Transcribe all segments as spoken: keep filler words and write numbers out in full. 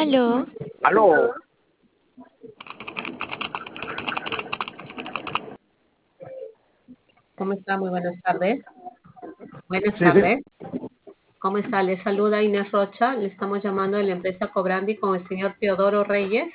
Aló. Aló. ¿Cómo está? Muy buenas tardes. Buenas Sí, tardes. sí. ¿Cómo está? Le saluda Inés Rocha. Le estamos llamando de la empresa Cobrandi con el señor Teodoro Reyes.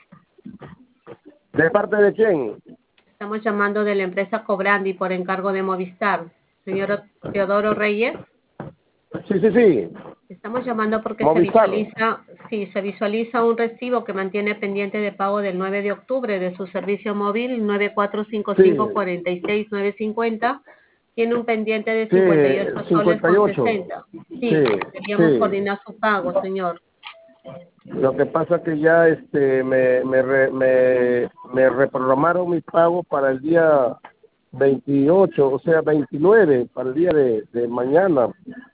¿De parte de quién? Estamos llamando de la empresa Cobrandi por encargo de Movistar. Señor Teodoro Reyes. Sí, sí, sí. Estamos llamando porque se Movistar. visualiza, sí, se visualiza un recibo que mantiene pendiente de pago del nueve de octubre de su servicio móvil nueve cuatro cinco cinco, Sí, cuatro seis nueve cinco cero. Tiene un pendiente de cincuenta y ocho sí, soles cincuenta y con ocho. sesenta. Sí, Sí, queríamos sí. coordinar su pago, señor. Lo que pasa que ya este me me re- me, me reprogramaron mi pago para el día veintiocho, o sea, veintinueve, para el día de, de mañana.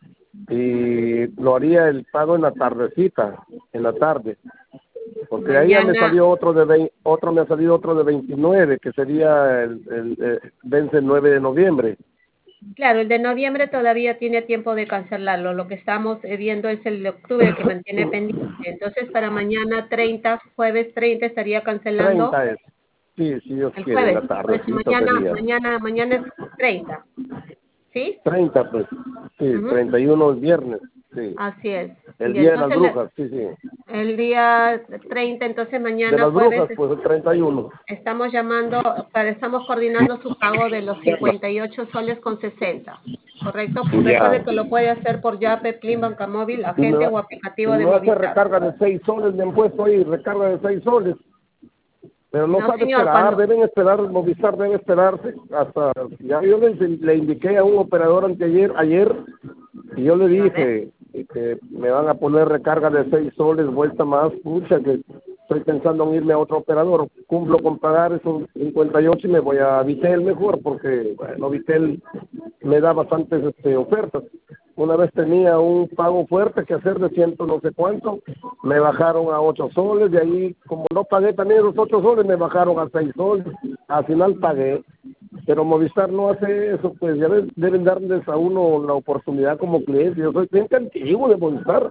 Y lo haría el pago en la tardecita, en la tarde. Porque ahí ya me Mañana, salió otro de veinte, otro me ha salido otro de veintinueve, que sería el, el, eh, vence el nueve de noviembre. claro, el de noviembre todavía tiene tiempo de cancelarlo. Lo que estamos eh, viendo es el de octubre que mantiene pendiente. Entonces, para mañana treinta, jueves treinta, estaría cancelando treinta es. Sí, si Dios el quiere, en la jueves. Por eso tardecita mañana, sería. mañana, mañana es treinta, ¿sí? treinta pues. Sí, Ujú. treinta y uno es viernes. Sí. Así es. El Y día de las entonces le- brujas, sí, sí. el día treinta, entonces De mañana las jueves brujas, pues el treinta y uno. estamos llamando, para, estamos coordinando su pago de los cincuenta y ocho soles con sesenta, ¿correcto? Recuerde Ya. que lo puede hacer por Yape, Plin, Banca Móvil, Y me agente va, o y aplicativo me de va a hacer Movistar. recarga de seis soles, me han puesto ahí, recarga de seis soles. Pero no No, sabe señor, esperar, cuando... deben esperar, Movistar debe esperarse hasta, ya yo le, le indiqué a un operador anteayer, ayer, y yo le Dígame. dije que me van a poner recarga de seis soles, vuelta más, pucha, que estoy pensando en irme a otro operador, cumplo con pagar esos cincuenta y ocho y me voy a Vitel mejor, porque, bueno, Vitel me da bastantes este, ofertas. Una vez tenía un pago fuerte que hacer de ciento no sé cuánto, me bajaron a ocho soles, de ahí como no pagué también los ocho soles, me bajaron a seis soles, al final pagué, pero Movistar no hace eso, pues ya ves, deben darles a uno la oportunidad como cliente. Yo soy cliente antiguo de Movistar.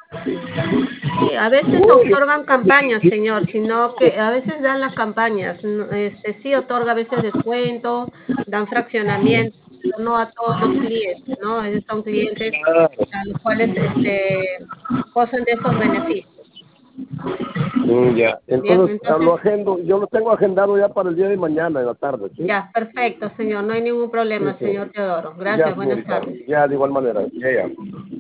Sí, a veces otorgan campañas, señor, sino que a veces dan las campañas. no, Este, sí otorga a veces descuento, dan fraccionamiento, pero no a todos los clientes, ¿no? Esos son clientes a los cuales este, gozan de esos beneficios. Mm, ya, Bien, entonces a entonces, lo agendo, yo lo tengo agendado ya para el día de mañana en la tarde, ¿sí? ya, perfecto, señor, no hay ningún Sí, problema, sí. señor Teodoro. Ya, Gracias, buenas señorita, tardes. ya de igual manera, ya, ya.